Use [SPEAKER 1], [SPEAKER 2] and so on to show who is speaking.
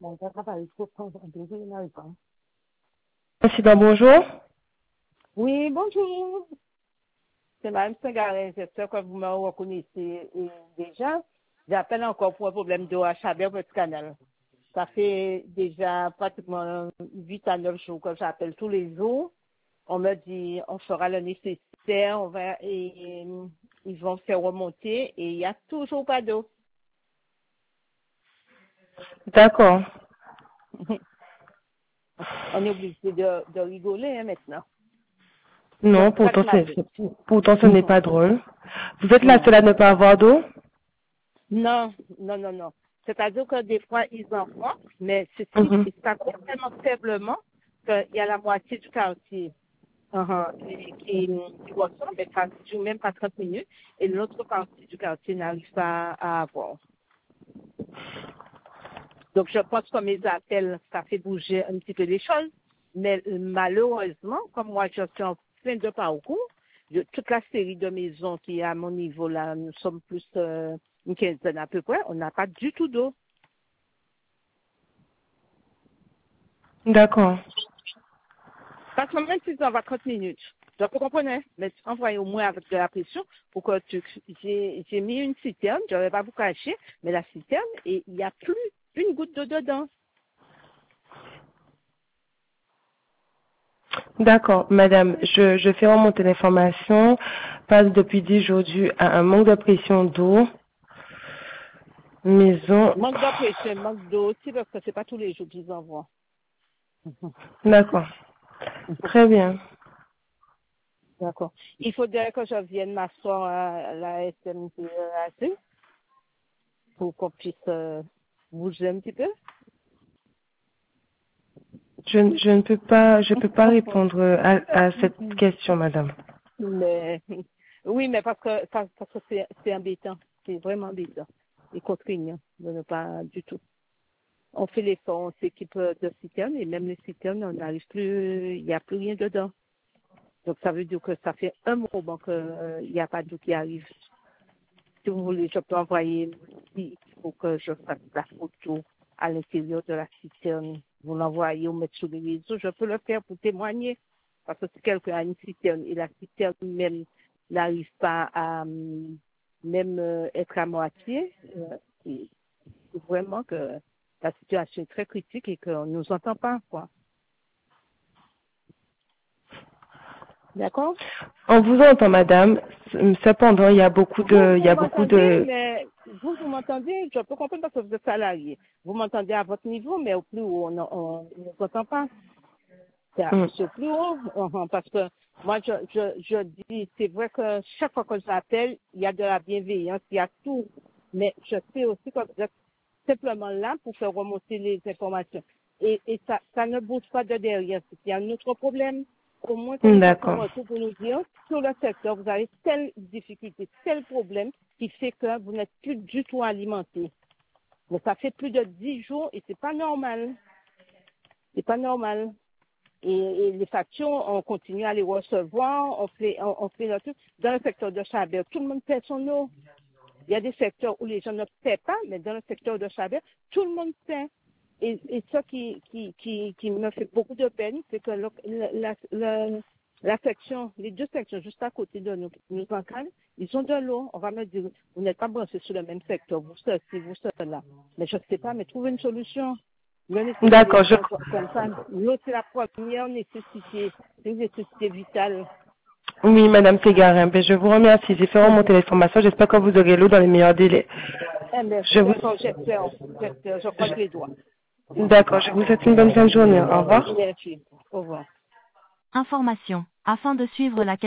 [SPEAKER 1] Président, bonjour.
[SPEAKER 2] Oui, bonjour. C'est Mme Sengarin. J'espère que vous me reconnaissez déjà. J'appelle encore pour un problème d'eau à Chabert, votre canal. Ça fait déjà pratiquement 8 à 9 jours que j'appelle tous les jours. On me dit, on fera le nécessaire, ils vont faire remonter et il n'y a toujours pas d'eau.
[SPEAKER 1] D'accord.
[SPEAKER 2] On est obligé de rigoler maintenant.
[SPEAKER 1] Non,
[SPEAKER 2] Donc,
[SPEAKER 1] pourtant ce n'est pas drôle. Vous êtes la
[SPEAKER 2] non.
[SPEAKER 1] seule à ne pas avoir d'eau?
[SPEAKER 2] Non. C'est-à-dire que des fois, ils en font, mais
[SPEAKER 1] Mhm.
[SPEAKER 2] ça compte tellement faiblement qu'il y a la moitié du quartier qui reçoit, mais ça ne dure même pas 30 minutes, et l'autre partie du quartier n'arrive pas à avoir. Donc, je pense que mes appels, ça fait bouger un petit peu les choses, mais malheureusement, comme moi, je suis en fin de parcours, toute la série de maisons qui est à mon niveau, là, nous sommes plus une quinzaine à peu près, on n'a pas du tout d'eau.
[SPEAKER 1] D'accord.
[SPEAKER 2] Parce que même si ça va 30 minutes, je peux comprendre, mais envoyez au moins avec de la pression pour que j'ai mis une citerne, je ne vais pas vous cacher, mais la citerne, et il n'y a plus une goutte d'eau dedans.
[SPEAKER 1] D'accord, madame, je fais remonter l'information. Passe depuis 10 jours dû à un manque de pression d'eau. Maison.
[SPEAKER 2] Manque de pression, manque d'eau aussi, parce que c'est pas tous les jours qu'ils envoient.
[SPEAKER 1] D'accord. Très bien.
[SPEAKER 2] D'accord. Il faudrait que je vienne m'asseoir à la SMPAC pour qu'on puisse bouger un petit peu.
[SPEAKER 1] Je peux pas répondre à cette question, madame.
[SPEAKER 2] Mais, oui, mais parce que c'est embêtant. C'est vraiment embêtant et contraignant de ne pas du tout. On fait l'effort, on s'équipe de citernes et même les citernes, on n'arrive plus, il n'y a plus rien dedans. Donc ça veut dire que ça fait un moment qu'il n'y a pas d'eau qui arrive. Si vous voulez, je peux envoyer, il faut que je fasse la photo à l'intérieur de la citerne. Vous l'envoyez ou mettre sur les réseaux, je peux le faire pour témoigner. Parce que si quelqu'un a une citerne et la citerne même n'arrive pas à même être à moitié, c'est vraiment que la situation est très critique et qu'on ne nous entend pas, quoi. D'accord?
[SPEAKER 1] On vous entend, madame. Cependant,
[SPEAKER 2] Vous,
[SPEAKER 1] il y
[SPEAKER 2] vous
[SPEAKER 1] a beaucoup
[SPEAKER 2] m'entendez,
[SPEAKER 1] de,
[SPEAKER 2] mais vous m'entendez, je peux comprendre parce que vous êtes salarié. Vous m'entendez à votre niveau, mais au plus haut, on ne vous entend pas.
[SPEAKER 1] Hmm.
[SPEAKER 2] C'est au plus haut, parce que moi, je dis, c'est vrai que chaque fois que j'appelle, il y a de la bienveillance, il y a tout. Mais je sais aussi que vous êtes simplement là pour faire remonter les informations. Et ça ne bouge pas de derrière. Il y a un autre problème. Au moins qu'on nous fasse un
[SPEAKER 1] D'accord.
[SPEAKER 2] retour pour nous dire, sur le secteur, vous avez telle difficulté, tel problème qui fait que vous n'êtes plus du tout alimenté. Mais ça fait plus de 10 jours et c'est pas normal. C'est pas normal. Et les factures, on continue à les recevoir, on fait le truc. Dans le secteur de Chabert, tout le monde paie son eau. Il y a des secteurs où les gens ne paient pas, mais dans le secteur de Chabert, tout le monde paie. Et ça qui me fait beaucoup de peine, c'est que la section, les deux sections juste à côté de nous encadrent, ils ont de l'eau. On va me dire, vous n'êtes pas branchés sur le même secteur, vous ceci, vous cela. Mais je ne sais pas, mais trouver une solution. Le nécessaire
[SPEAKER 1] D'accord,
[SPEAKER 2] comme ça. L'eau, c'est la première nécessité. C'est une nécessité vitale.
[SPEAKER 1] oui, madame Ségarin, ben, je vous remercie. J'ai fait remonter l'information. J'espère que vous aurez l'eau dans les meilleurs délais.
[SPEAKER 2] Merci,
[SPEAKER 1] Je vous,
[SPEAKER 2] d'accord, j'espère, je croise les doigts.
[SPEAKER 1] d'accord, je vous souhaite une bonne fin de journée. Au revoir.
[SPEAKER 2] Merci. Au revoir.
[SPEAKER 3] Information. Afin de suivre la